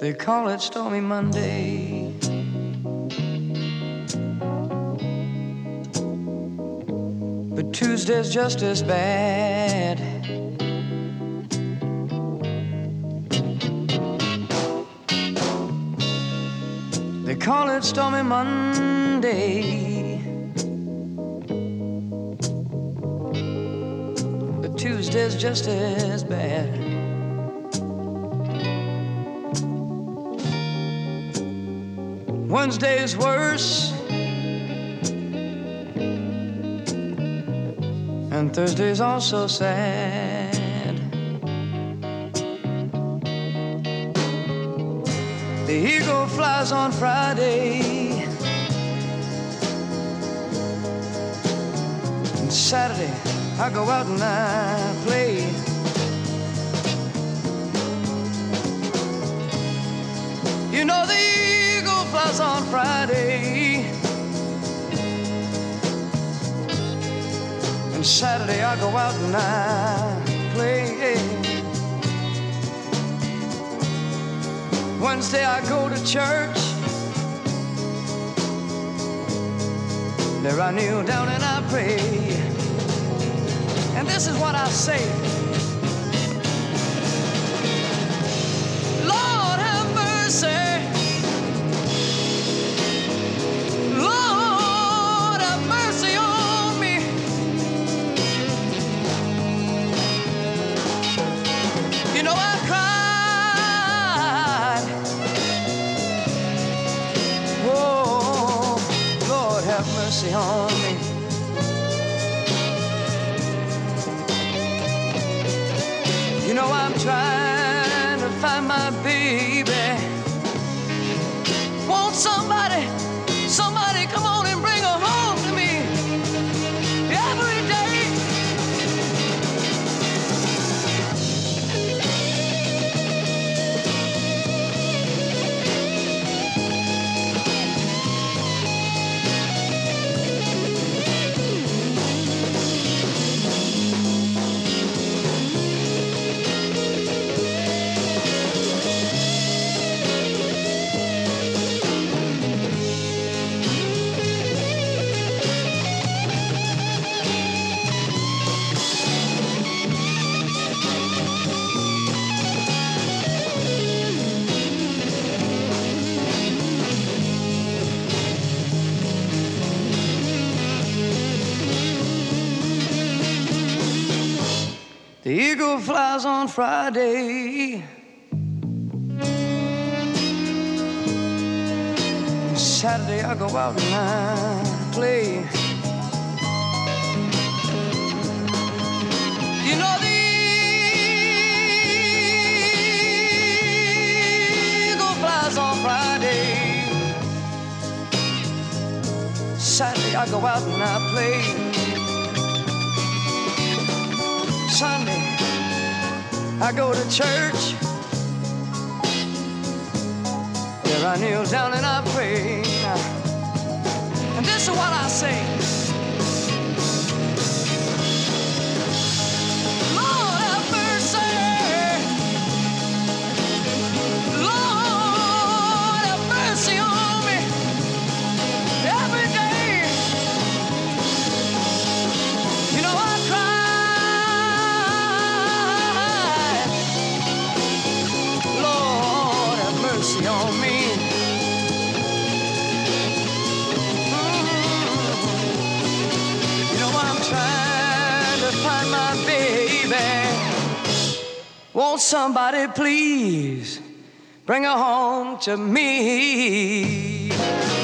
They call it Stormy Monday. But Tuesday's just as bad. They call it Stormy Monday. But Tuesday's just as bad. Wednesday's worse, and Thursday's also sad. The eagle flies on Friday, and Saturday I go out and I play. You know the eagle flies on Friday, and Saturday I go out and I play. Wednesday I go to church, there I kneel down and I pray. And this is what I say: Lord have mercy, Lord have mercy on me. You know I cried, oh Lord have mercy on me. You know I'm trying to find my baby. Won't somebody come on and bring her home to me every day? The eagle flies on Friday, Saturday I go out and I play. You know the eagle flies on Friday, Saturday I go out and I play. Sunday I go to church, there I kneel down and I pray. And this is what I say: Lord have mercy, Lord have mercy on me every day. You know I cry, Lord have mercy on me. You know I'm trying to find my baby. Won't somebody please bring her home to me?